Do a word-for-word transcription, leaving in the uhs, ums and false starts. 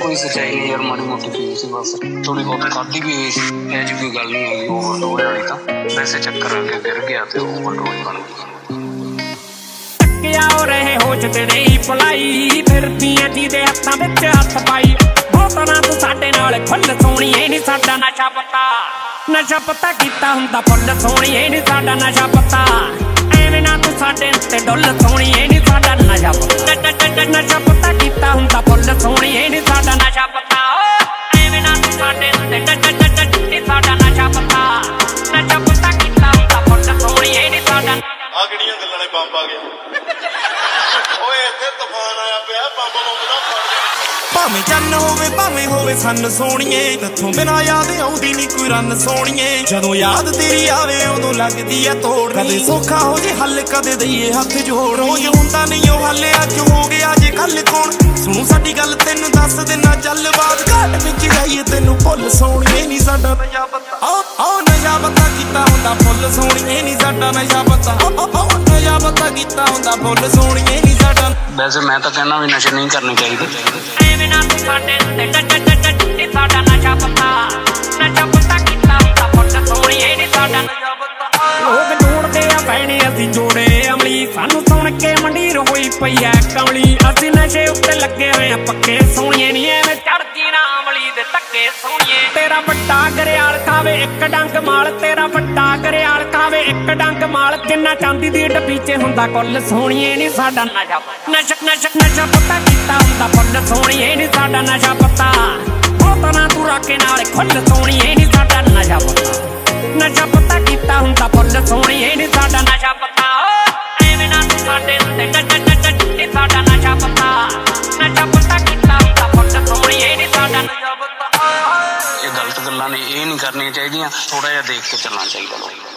कोई सच्चाई नहीं यार, माड़ी मोटी पी सी बस, थोड़ी बहुत खाधी भी हुई सी, ऐसी कोई गल नहीं है ओवरडोज वाली। तां वैसे चक्कर आ गया, गिर गया ते ओवरडोज बन गई। टक्किया हो रहे होश ते नहीं भुलाई, फिरदियां जिहदे हत्थां विच हत्थ पाई। बोतलां तूं साडे नाल खुੱਲ सोहणीए नी साडा नशा पता, नशा पता कीता हुंदा फुੱਲ सोहणीए नी साडा नशा पता। ਐਵੇਂ ਨਾ ਤੂੰ ਸਾਡੇ ਉੱਤੇ ਡੁੱਲ ਸੋਹਣੀਏ ਨੀ ਸਾਡਾ ਨਸ਼ਾ ਪਤਾ, ਨਸ਼ਾ ਪਤਾ ਕੀਤਾ ਹੁੰਦਾ ਫੁੱਲ ਸੋਹਣੀਏ ਨੀ ਸਾਡਾ ਨਸ਼ਾ ਪਤਾ। ਐਵੇਂ ਨਾ ਤੂੰ ਸਾਡੇ ਉੱਤੇ ਨੀ ਸਾਡਾ ਨਸ਼ਾ ਪਤਾ, ਨਸ਼ਾ ਪਤਾ ਕੀਤਾ ਹੁੰਦਾ ਫੁੱਲ ਸੋਹਣੀਏ ਨੀ ਸਾਡਾ। ਆ ਕਿਹੜੀਆਂ ਗੱਲਾਂ ਨੇ ਬੰਬ ਆ ਗਿਆ ਓਏ, ਇੱਥੇ ਤੂਫਾਨ ਆਇਆ ਪਿਆ, ਬੰਬ ਬੰਬ ਦਾ ਫੜ ਗਿਆ। ਭਾਵੇਂ ਚੰਨ ਹੋਵੇ ਭਾਵੇਂ ਹੋਵੇ ਸੰਨ ਸੋਹਣੀਏ, ਤੇਥੋਂ ਬਿਨਾਂ ਯਾਦ ਆਉਂਦੀ ਨੀ ਕੋਈ ਰੰਨ ਸੋਹਣੀਏ। ਜਦੋਂ ਯਾਦ ਤੇਰੀ ਆਵੇ ਉਦੋਂ ਲੱਗਦੀ ਐ ਤੋੜ, ਕਦੇ ਸੌਖਾ ਹੋ ਜੇ ਹੱਲ ਕਦੇ ਦਈਏ ਹੱਥ ਜੋੜ। ਰੋਜ਼ ਹੁੰਦਾ ਨਹੀਂ ਉਹ ਹੱਲ, ਅੱਜ ਹੋ ਗਿਆ ਜੇ ਕੱਲ ਕੌਣ ਸੁਣੂ ਸਾਡੀ ਗੱਲ, ਤੈਨੂੰ ਦੱਸ ਦਿਨਾ ਚੱਲ ਬਾਤ। ਘਾਟ ਵਿੱਚ ਜਾਈਏ ਤੈਨੂੰ ਭੁੱਲ ਸੋਹਣੀਏ ਨੀ ਸਾਡਾ ਨਸ਼ਾ ਪਤਾ, ਓ ਓ ਨਸ਼ਾ ਪਤਾ ਕੀਤਾ ਹੁੰਦਾ ਫੁੱਲ ਸੋਹਣੀਏ ਨੀ ਸਾਡਾ ਨਸ਼ਾ ਪਤਾ, ਓ ਓ ਨਸ਼ਾ ਪਤਾ ਕੀਤਾ ਹੁੰਦਾ ਫੁੱਲ ਸੋਹਣੀਏ ਨੀ ਸਾਡਾ। वैसे मैं तो कहना भी नशे नहीं करने चाहिए। ਐਵੇਂ ਨਾ ਤੂੰ ਸਾਡੇ ਉੱਤੇ ਨੀ ਸਾਡਾ ਨਸ਼ਾ ਪਤਾ, ਨਸ਼ਾ ਪਤਾ ਕੀਤਾ ਹੁੰਦਾ ਫੁੱਲ ਸੋਹਣੀਏ ਨੀ ਸਾਡਾ ਨਸ਼ਾ ਪਤਾ। ਲੋਕ ਜੋੜਦੇ ਆ ਭੈਣੇ ਅਸੀਂ ਜੋੜੇ ਅਮਲੀ, ਸਾਨੂੰ ਸੁਣ ਕੇ ਮੰਡੀਰ ਹੋਈ ਪਈ ਐ ਕਮਲੀ। ਅਸੀਂ ਨਸ਼ੇ ਉੱਤੇ ਲੱਗੇ ਹੋਏ ਆ ਪੱਕੇ ਸੋਹਣੀਏ ਨੀ ਐਵੇਂ ਚੜਦੀ ਨਾ ਅਮਲੀ ਦੇ ਧੱਕੇ ਸੋਹਣੀਏ। ਤੇਰਾ ਵੱਡਾ ਗਰਿਆਲ ਖਾਵੇ ਇੱਕ ਡੰਗ ਮਾਲ, ਤੇਰਾ ਵੱਡਾ ਗਰਿਆਲ ਖਾਵੇ ਇੱਕ ਡੰਗ ਮਾਲ। ਜਿੰਨਾ ਚਾਂਦੀ ਦੀ ਡੱਬੀ 'ਚ ਹੁੰਦਾ ਕੁੱਲ ਸੋਹਣੀਏ ਨੀ ਸਾਡਾ ਨਸ਼ਾ ਨਸ਼ਾ ਨਸ਼ਾ ਨਸ਼ਾ ਪਤਾ ਕੀਤਾ ਹੁੰਦਾ ਫੁੱਲ ਸੋਹਣੀਏ ਨੀ ਸਾਡਾ ਨਸ਼ਾ ਪਤਾ। ਬੋਤਲਾਂ ਤੂੰ ਰਾਕੇ ਨਾਲ ਖੁੱਲ ਸੋਹਣੀਏ ਨੀ ਸਾਡਾ ਨਸ਼ਾ ਪਤਾ, ਨਸ਼ਾ ਪਤਾ ਕੀਤਾ ਹੁੰਦਾ ਫੁੱਲ ਸੋਹਣੀਏ ਨੀ ਸਾਡਾ ਨਸ਼ਾ ਪਤਾ। ਐਵੇਂ ਨਾ ਤੂੰ ਸਾਡੇ ਉੱਤੇ ਨੀ ਸਾਡਾ ਨਸ਼ਾ ਪਤਾ, ਨਸ਼ਾ ਪਤਾ ਕੀਤਾ ਹੁੰਦਾ ਫੁੱਲ ਸੋਹਣੀਏ ਨੀ ਸਾਡਾ ਨਸ਼ਾ ਪਤਾ। ਇਹ ਗਲਤ ਗੱਲਾਂ ਨੇ, ਇਹ ਨਹੀਂ ਕਰਨੀਆਂ ਚਾਹੀਦੀਆਂ, ਥੋੜਾ ਜਿਹਾ ਦੇਖ ਕੇ ਚੱਲਣਾ ਚਾਹੀਦਾ ਲੋਕਾਂ ਨੂੰ।